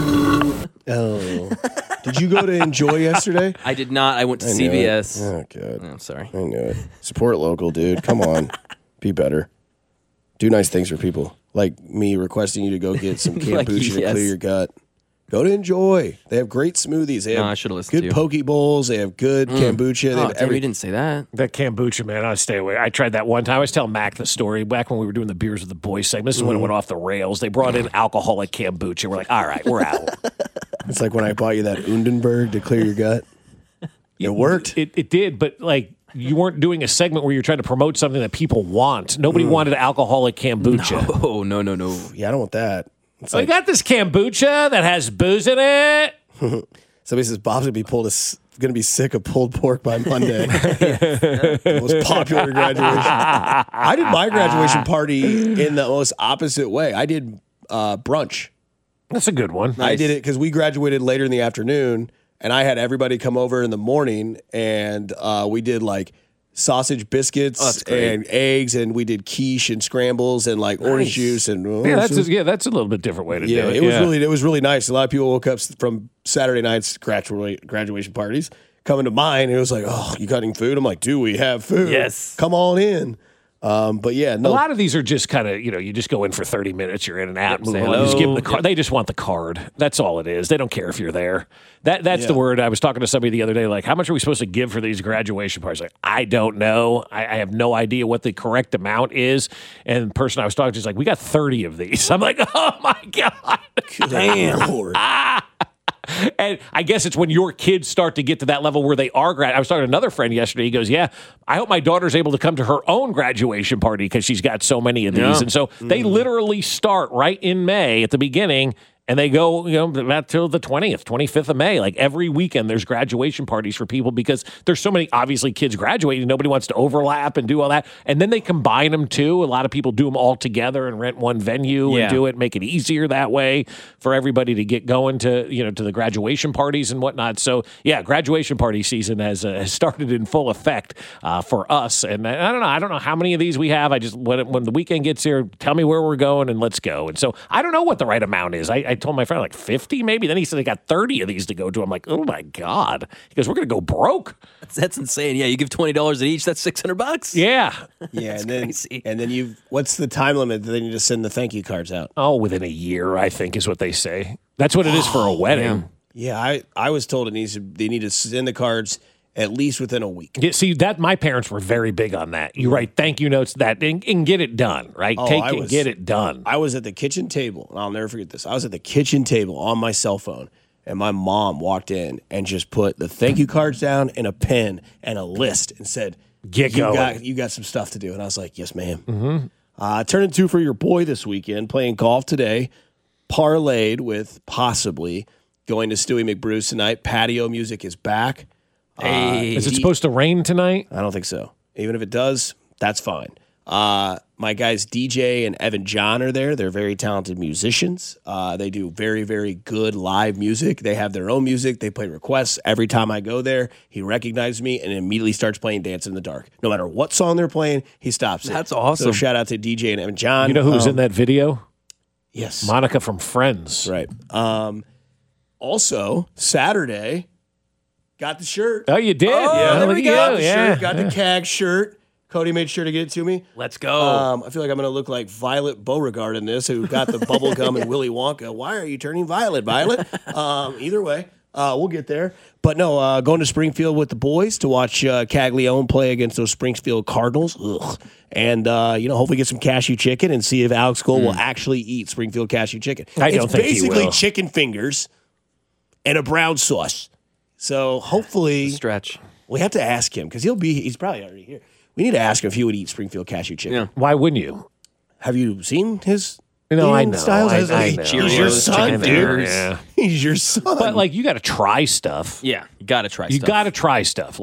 Oh. Did you go to Enjoy yesterday? I did not. I went to CVS. Oh, good. I'm sorry. I knew it. Support local, dude. Come on. Be better. Do nice things for people. Like me requesting you to go get some kombucha to clear your gut. Go to Enjoy. They have great smoothies. They have I should have listened good to poke bowls. They have good kombucha. They have damn, you didn't say that. That kombucha, man, I stay away. I tried that one time. I was telling Mac the story back when we were doing the Beers with the Boys segment. This is when it went off the rails. They brought in alcoholic kombucha. We're like, all right, we're out. It's like when I bought you that Undenberg to clear your gut. It worked. It did, but like you weren't doing a segment where you're trying to promote something that people want. Nobody wanted alcoholic kombucha. No. Yeah, I don't want that. So I got this kombucha that has booze in it. Somebody says Bob's going to be sick of pulled pork by Monday. The most popular graduation. I did my graduation party in the most opposite way. I did brunch. That's a good one. I did it because we graduated later in the afternoon. and I had everybody come over in the morning, and we did like sausage biscuits and eggs, and we did quiche and scrambles and like orange juice and that's a little bit different way to do it. It was really nice. A lot of people woke up from Saturday night's graduation parties coming to mine, and it was like, oh, you cutting food? I'm like, do we have food? Yes, come on in. But yeah, no. A lot of these are just kind of, you just go in for 30 minutes, you're in and out, move on. You just give them the card. They just want the card. That's all it is. They don't care if you're there. That's the word. I was talking to somebody the other day, like, how much are we supposed to give for these graduation parties? Like, I don't know. I have no idea what the correct amount is. And the person I was talking to is like, we got 30 of these. I'm like, oh my God. Damn. And I guess it's when your kids start to get to that level where they are I was talking to another friend yesterday. He goes, yeah, I hope my daughter's able to come to her own graduation party because she's got so many of these. Yeah. And so they literally start right in May at the beginning, and they go, about till the 20th, 25th of May. Like every weekend, there's graduation parties for people because there's so many, obviously, kids graduating. Nobody wants to overlap and do all that. And then they combine them, too. A lot of people do them all together and rent one venue and do it, make it easier that way for everybody to get going to the graduation parties and whatnot. So, yeah, graduation party season has started in full effect for us. And I don't know how many of these we have. I just, when the weekend gets here, tell me where we're going and let's go. And so I don't know what the right amount is. I told my friend like 50 maybe. Then he said they got 30 of these to go to. I'm like, oh my God. He goes, we're going to go broke. That's insane. Yeah, you give $20 at each. That's $600. Yeah. Yeah, and then what's the time limit that they need to send the thank you cards out? Oh, within a year, I think is what they say. That's what it is for a wedding. Yeah, I was told they need to send the cards at least within a week. Yeah, see, my parents were very big on that. You write thank you notes and get it done, right? Get it done. I was at the kitchen table, and I'll never forget this. I was at the kitchen table on my cell phone, and my mom walked in and just put the thank you cards down and a pen and a list and said, get going. You got some stuff to do. And I was like, yes, ma'am. Mm-hmm. Turning 2 for your boy this weekend, playing golf today, parlayed with possibly going to Stewie McBruce tonight. Patio music is back. Is it supposed to rain tonight? I don't think so. Even if it does, that's fine. My guys DJ and Evan John are there. They're very talented musicians. They do very, very good live music. They have their own music. They play requests. Every time I go there, he recognizes me and immediately starts playing Dance in the Dark. No matter what song they're playing, he stops it. That's awesome. So shout out to DJ and Evan John. You know who was in that video? Yes. Monica from Friends. Right. Also, Saturday... Got the shirt. Oh, you did? Yeah, there we go. Got the shirt. Got the CAG shirt. Cody made sure to get it to me. Let's go. I feel like I'm going to look like Violet Beauregard in this, who got the bubble gum and Willy Wonka. Why are you turning violet, Violet? Either way, we'll get there. But no, going to Springfield with the boys to watch Caglione play against those Springfield Cardinals. Ugh. And, hopefully get some cashew chicken and see if Alex Cole will actually eat Springfield cashew chicken. I don't think he will. It's basically chicken fingers and a brown sauce. So hopefully, stretch. We have to ask him because he's probably already here. We need to ask him if he would eat Springfield cashew chicken. Yeah. Why wouldn't you? Have you seen his? I know. Styles? I know. He's your son, dude. Yeah. He's your son. But you got to try stuff. Yeah, you got to try. You got to try stuff.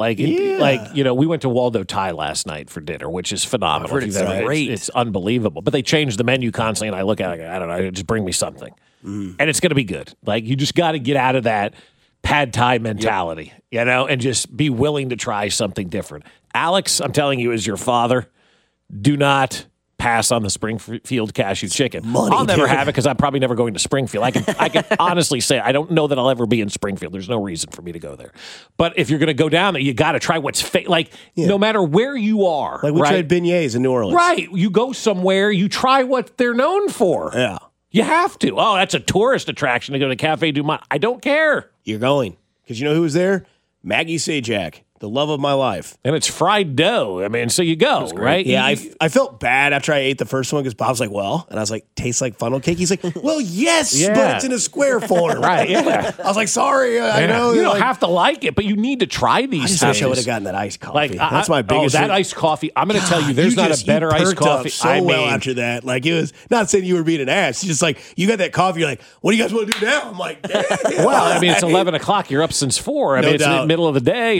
We went to Waldo Thai last night for dinner, which is phenomenal. It's great. It's unbelievable. But they change the menu constantly, and I look at it, I don't know, just bring me something, and it's going to be good. You just got to get out of that pad thai mentality, and just be willing to try something different. Alex, I'm telling you, as your father, do not pass on the Springfield cashew chicken. I'll never have it because I'm probably never going to Springfield. I can honestly say I don't know that I'll ever be in Springfield. There's no reason for me to go there. But if you're going to go down there, you got to try what's no matter where you are. We tried beignets in New Orleans. Right. You go somewhere, you try what they're known for. Yeah. You have to. Oh, that's a tourist attraction to go to Cafe Du Monde. I don't care. You're going. Because you know who was there? Maggie Sajak, the love of my life. And it's fried dough. I mean, so you go, right? Yeah, I felt bad after I ate the first one because Bob's like, well, and I was like, tastes like funnel cake. He's like, well, yes, but it's in a square form. Right, yeah. I was like, sorry, I know. You don't have to like it, but you need to try these things. I wish I would have gotten that iced coffee. That's my biggest that iced coffee. I'm going to tell you, there's not a better iced coffee. Well after that. It was not saying you were being an ass. It's just you got that coffee, you're like, what do you guys want to do now? I'm like, damn. Well, I mean, it's 11 o'clock. You're up since 4. I mean, it's the middle of the day. You're ready for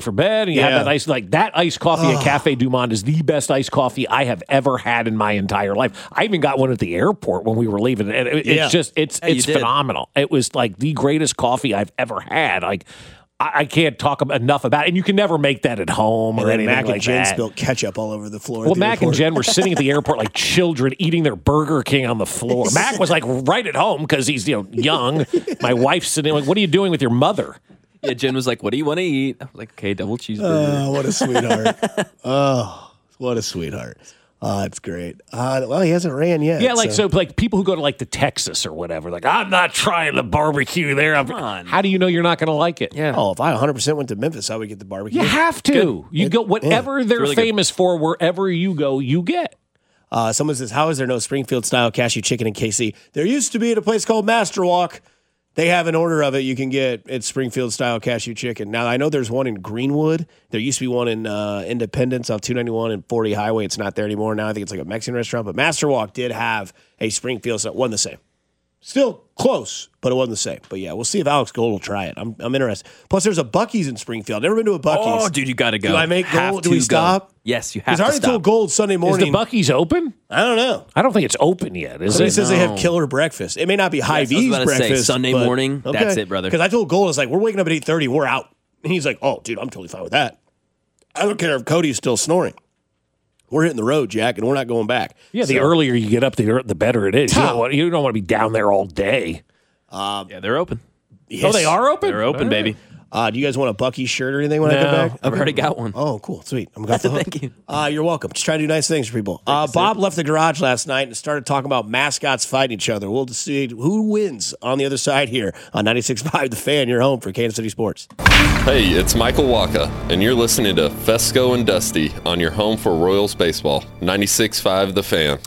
for bed, and you have that iced coffee at Cafe Du Monde is the best iced coffee I have ever had in my entire life. I even got one at the airport when we were leaving, and it's phenomenal. It was like the greatest coffee I've ever had. Like, I can't talk enough about it. And you can never make that at home or anything Mac like and Jen that. spilled ketchup all over the floor. Well, Mac and Jen were sitting at the airport like children eating their Burger King on the floor. Mac was like right at home because he's young. My wife's sitting like, what are you doing with your mother? Yeah, Jen was like, what do you want to eat? I was like, okay, double cheeseburger. Oh, what a sweetheart. Oh, what a sweetheart. Oh, that's great. Well, he hasn't ran yet. Yeah, so people who go to like the Texas or whatever, like, I'm not trying the barbecue there. Come on. How do you know you're not going to like it? Yeah. Oh, if I 100% went to Memphis, I would get the barbecue. You have to. Good. You go whatever they're really famous for, wherever you go, you get. Someone says, how is there no Springfield-style cashew chicken in KC? There used to be at a place called Master Walk. They have an order of it you can get. It's Springfield-style cashew chicken. Now, I know there's one in Greenwood. There used to be one in Independence off 291 and 40 Highway. It's not there anymore. Now I think it's like a Mexican restaurant. But Master Walk did have a Springfield. So it wasn't the same. Still close, but it wasn't the same. But yeah, we'll see if Alex Gold will try it. I'm interested. Plus, there's a Buc-ee's in Springfield. Never been to a Buc-ee's. Oh, dude, you got to go. Do I make Gold? Do we stop? Yes, you have to stop. Because I already told Gold Sunday morning. Is the Buc-ee's open? I don't know. I don't think it's open yet, is it? He says they have killer breakfast. It may not be Hy-Vee's breakfast. Sunday morning, that's it, brother. Because I told Gold, it's like, we're waking up at 8:30, we're out. And he's like, oh, dude, I'm totally fine with that. I don't care if Cody's still snoring. We're hitting the road, Jack, and we're not going back. Yeah, the earlier you get up, the better it is. You don't want to be down there all day. Yeah, they're open. Yes. Oh, they are open? They're open, baby. Do you guys want a Buc-ee's shirt or anything when I come back? I've already got one. Oh, cool. Sweet. I'm glad to Thank you. You're welcome. Just trying to do nice things for people. Bob left the garage last night and started talking about mascots fighting each other. We'll see who wins on the other side here on 96.5 The Fan, your home for Kansas City sports. Hey, it's Michael Waka, and you're listening to Fesco and Dusty on your home for Royals baseball. 96.5 The Fan.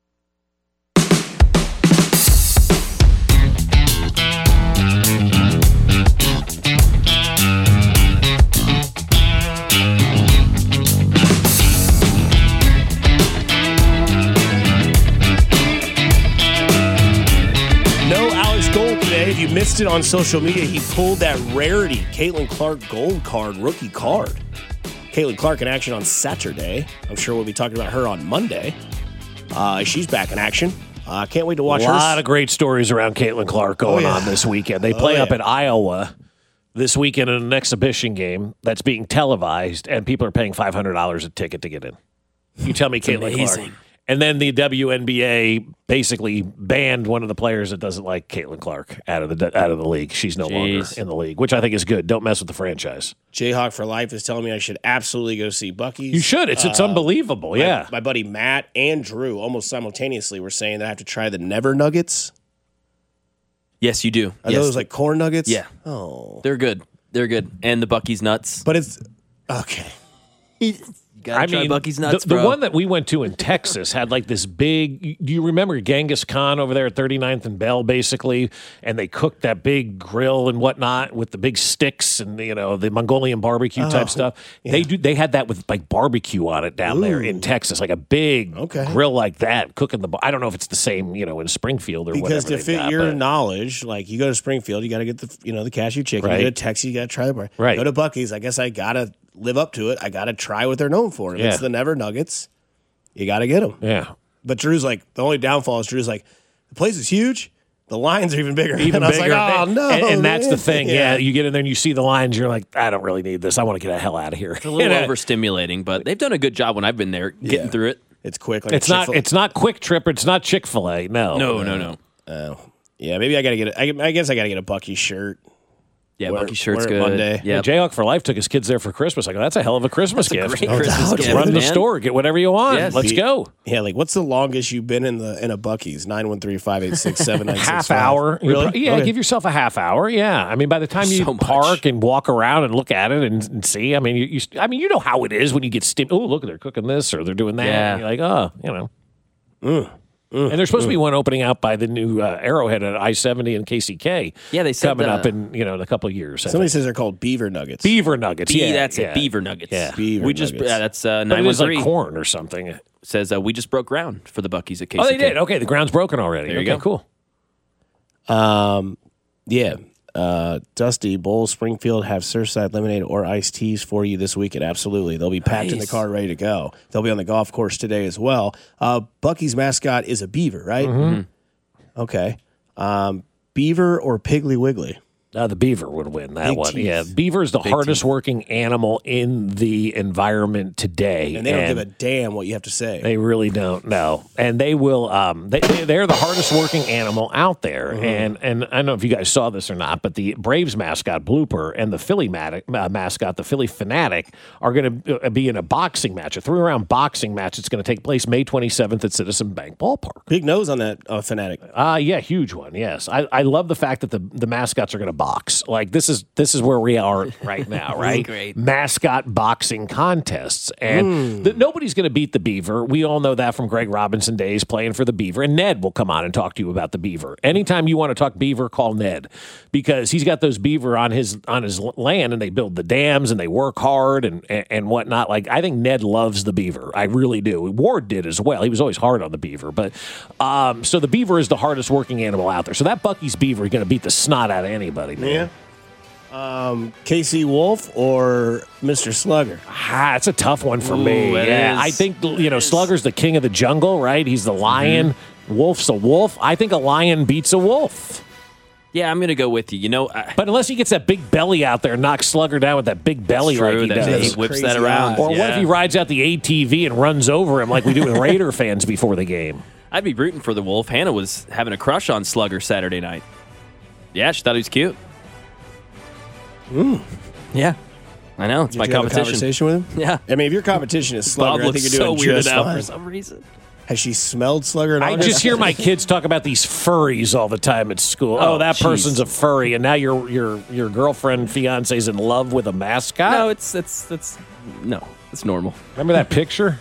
If you missed it on social media, he pulled that rarity Caitlin Clark gold card, rookie card. Caitlin Clark in action on Saturday. I'm sure we'll be talking about her on Monday. She's back in action. Can't wait to watch her. A lot of great stories around Caitlin Clark going on this weekend. They play up in Iowa this weekend in an exhibition game that's being televised, and people are paying $500 a ticket to get in. You tell me, Caitlin Clark. And then the WNBA basically banned one of the players that doesn't like Caitlin Clark out of the league. She's no longer in the league, which I think is good. Don't mess with the franchise. Jayhawk for Life is telling me I should absolutely go see Buc-ee's. You should. It's unbelievable. Yeah. My buddy Matt and Drew almost simultaneously were saying that I have to try the Never Nuggets. Yes, you do. Are those like corn nuggets? Yeah. Oh. They're good. They're good. And the Buc-ee's nuts. But it's okay. Gotta try Buc-ee's nuts, the one that we went to in Texas had like this big. Do you remember Genghis Khan over there at 39th and Bell, basically? And they cooked that big grill and whatnot with the big sticks and the Mongolian barbecue type stuff. Yeah. They had that with like barbecue on it down there in Texas, like a big grill like that. Cooking I don't know if it's the same, in Springfield or whatever. Because to fit your knowledge, like you go to Springfield, you got to get the cashew chicken. Right. You go to Texas, you got to try the bar. Right. Go to Buc-ee's. I guess I gotta live up to it. I got to try what they're known for. If it's the Never Nuggets, you got to get them. Yeah. But Drew's like, the only downfall is Drew's like, the place is huge. The lines are even bigger. Even and I bigger. was like, oh, no. And that's the thing. Yeah. You get in there and you see the lines. You're like, I don't really need this. I want to get the hell out of here. It's a little overstimulating, but they've done a good job when I've been there getting through it. It's quick. Like it's not Quick Trip. It's not Chick-fil-A. No. Yeah, maybe I got to get it. I guess I got to get a Buc-ee's shirt. Yeah, Buc-ee's shirt's good. Monday. Yeah, Jayhawk for Life took his kids there for Christmas. I go, that's a hell of a Christmas gift. Great Christmas gift, run to the store, get whatever you want. Yes. Let's go. Yeah, like what's the longest you've been in a Buc-ee's? 913-586-7965. Half hour. Really? Yeah, give yourself a half hour. Yeah, I mean, by the time you park and walk around and look at it and see, I mean, you know how it is when you get oh, look, they're cooking this or they're doing that. Yeah. And you're like, And there's supposed to be one opening out by the new Arrowhead at I-70 and KCK. Yeah, they said coming up in a couple of years. Somebody says they're called Beaver Nuggets. Beaver Nuggets. That's it. Beaver Nuggets. Yeah, Beaver Nuggets. That's 913. It was like corn or something. It says we just broke ground for the Buc-ee's at KCK. Oh, they did. Okay, the ground's broken already. There you go. Cool. Yeah. Dusty, Bowles, Springfield have Surfside Lemonade or iced teas for you this weekend. Absolutely. They'll be packed in the car, ready to go. They'll be on the golf course today as well. Bucky's mascot is a beaver, right? Mm-hmm. Okay. Beaver or Piggly Wiggly? The beaver would win that Big one. teeth. Yeah, beaver is the Big hardest teeth. working animal in the environment today. And they don't give a damn what you have to say. They really don't know, and they will. They're the hardest working animal out there, and I don't know if you guys saw this or not, but the Braves mascot Blooper and the Philly mascot, the Philly Fanatic, are going to be in a boxing match, a 3-round boxing match. It's going to take place May 27th at Citizen Bank Ballpark. Big nose on that Fanatic. Yeah, huge one. Yes, I love the fact that the mascots are going to box. Like this is where we are right now, right? Great. Mascot boxing contests, and nobody's going to beat the Beaver. We all know that from Greg Robinson days playing for the Beaver. And Ned will come on and talk to you about the Beaver. Anytime you want to talk Beaver, call Ned, because he's got those Beaver on his land, and they build the dams and they work hard and whatnot. Like I think Ned loves the Beaver. I really do. Ward did as well. He was always hard on the Beaver, but so the Beaver is the hardest working animal out there. So that Bucky's Beaver is going to beat the snot out of anybody, man. Yeah. KC Wolf or Mr. Slugger? It's a tough one for me. Yeah, I think Slugger's the king of the jungle, right? He's the lion. Wolf's a wolf. I think a lion beats a wolf. Yeah, I'm going to go with you. But unless he gets that big belly out there and knocks Slugger down with that big belly like he does. He whips that around. Or what if he rides out the ATV and runs over him like we do with Raider fans before the game? I'd be rooting for the wolf. Hannah was having a crush on Slugger Saturday night. Yeah, she thought he was cute. Yeah, I know. It's my competition. Have a conversation with him? Yeah. I mean, if your competition is Slugger, Bob I think you're doing so weirded just out fine. for some reason. Has she smelled Slugger in I August? just hear my kids talk about these furries all the time at school. Oh, that person's a furry, and now your girlfriend, fiance's in love with a mascot? No, it's normal. Remember that picture?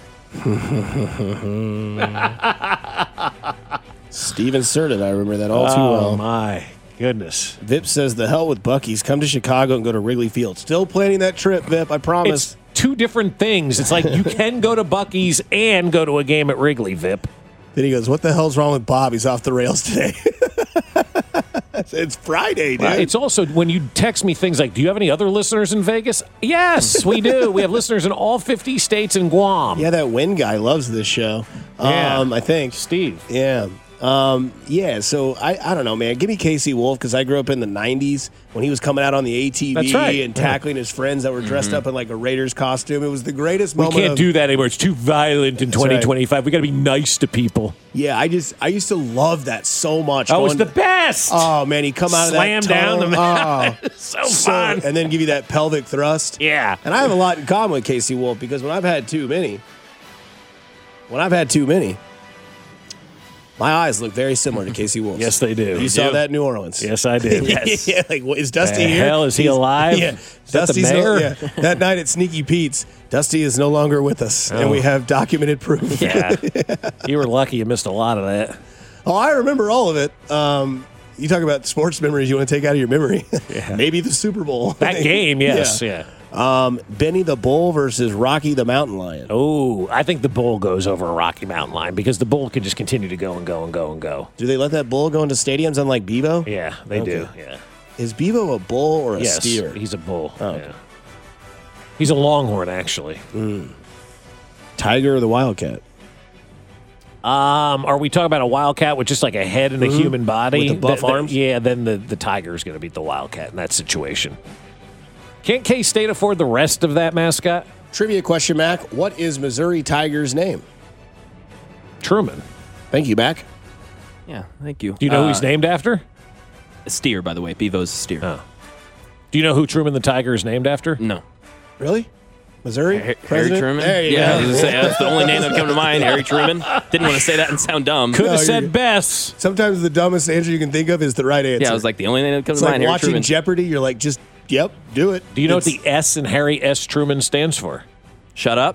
Steven Serta, I remember that all too well. Oh, my goodness. Vip says, the hell with Bucky's. Come to Chicago and go to Wrigley Field. Still planning that trip, Vip, I promise. It's two different things. It's like you can go to Bucky's and go to a game at Wrigley, Vip. Then he goes, what the hell's wrong with Bob? He's off the rails today. It's Friday, dude. It's also when you text me things like, do you have any other listeners in Vegas? Yes, we do. We have listeners in all 50 states and Guam. Yeah, that Wynn guy loves this show. Yeah. I think. Steve. Yeah. So I don't know, man. Give me KC Wolf because I grew up in the 90s when he was coming out on the ATV That's right. and tackling his friends that were dressed up in like a Raiders costume. It was the greatest We moment. can't do that anymore. It's too violent in That's right. 2025. We got to be nice to people. Yeah, I used to love that so much. Oh, it's the best. Oh, man, he'd come out Slam of that down the tunnel. so fun. And then give you that pelvic thrust. Yeah. And I have a lot in common with KC Wolf because when I've had too many, my eyes look very similar to KC Wolf's. Yes, they do. You saw that in New Orleans. Yes, I did. Yes. Yeah, like, is Dusty The here? hell, is he alive? Yeah. Is that the mayor? That night at Sneaky Pete's, Dusty is no longer with us, and we have documented proof. Yeah. You were lucky you missed a lot of that. Oh, I remember all of it. You talk about sports memories you want to take out of your memory. Yeah. Maybe the Super Bowl. That game, yes. Yeah. Benny the Bull versus Rocky the Mountain Lion. Oh, I think the bull goes over a Rocky Mountain Lion because the bull can just continue to go and go and go and go. Do they let that bull go into stadiums unlike Bebo? Yeah, they do. Yeah. Is Bebo a bull or a Yes, steer? he's a bull. Oh, yeah. He's a longhorn, actually. Tiger or the Wildcat? Are we talking about a wildcat with just like a head and a human body? With the buff arms? Yeah, then the tiger is going to beat the wildcat in that situation. Can't K-State afford the rest of that mascot? Trivia question, Mac. What is Missouri Tiger's name? Truman. Thank you, Mac. Yeah, thank you. Do you know who he's named after? A steer, by the way. Bevo's a steer. Oh. Do you know who Truman the Tiger is named after? No. Really? Missouri? Harry President? Truman? There you yeah, go. That's the only name that came to mind, Harry Truman. Didn't want to say that and sound dumb. Could have said Bess. Sometimes the dumbest answer you can think of is the right answer. Yeah, I was like, the only name that comes It's to like mind, Harry watching Truman. Jeopardy. You're like, just, yep, do it. Do you know what the S in Harry S. Truman stands for? Shut up.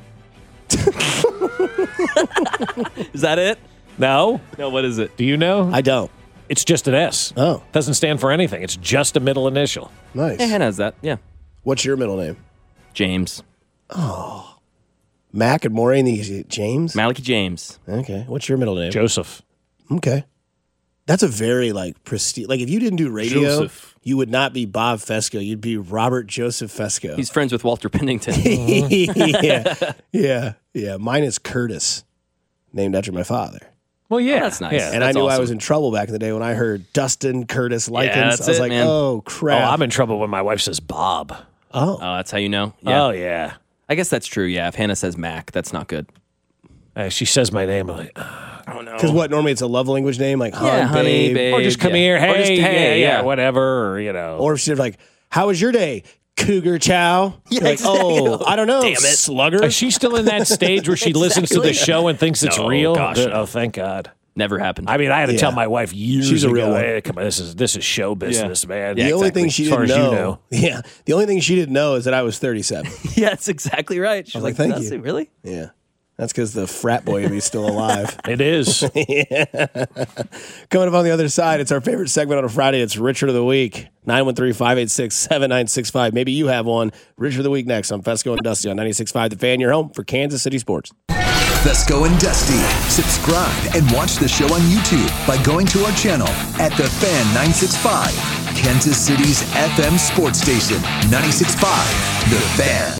Is that it? No. No, what is it? Do you know? I don't. It's just an S. Oh. Doesn't stand for anything. It's just a middle initial. Nice. Yeah, Hannah has that. Yeah. What's your middle name? James. Oh. Mac and Maureen, James? Malachi James. Okay. What's your middle name? Joseph. Okay. That's a very, prestige. Like, if you didn't do radio, Joseph. you would not be Bob Fesco. You'd be Robert Joseph Fesco. He's friends with Walter Pennington. Yeah. Mine is Curtis, named after my father. Well, yeah. Oh, that's nice. Yeah. And that's I knew awesome. I was in trouble back in the day when I heard Dustin Curtis Likens. Yeah, that's I was it, like, man. oh, crap. Oh, I'm in trouble when my wife says Bob. Oh, that's how you know? Yeah. Oh, yeah. I guess that's true, yeah. If Hannah says Mac, that's not good. She says my name. I'm like, oh, no. Because what, normally it's a love language name, like honey, babe. or just come here, hey, Or just, hey, yeah, whatever, or, you know. Or if she's like, how was your day, Cougar Chow? Yeah, like, exactly. oh, I don't know, Damn it. Slugger. Is she still in that stage where she listens to the show and thinks it's No, real? gosh, Good. no. Oh, thank God. Never happened. I mean, I had to tell my wife years She's a ago, real one. hey, come on, this is show business, man. The only thing she As far didn't as know, you know. yeah, the only thing she didn't know is that I was 37. Yeah, that's exactly right. She's I was like, thank you. Dusty, really? Yeah. That's because the frat boy in me is still alive. It is. Coming up on the other side, it's our favorite segment on a Friday. It's Richard of the Week. 913-586-7965. Maybe you have one. Richard of the Week next on Fesco and Dusty on 96.5 The Fan, your home for Kansas City sports. Fesco and Dusty. Subscribe and watch the show on YouTube by going to our channel at The Fan 965, Kansas City's FM sports station, 96.5 The Fan.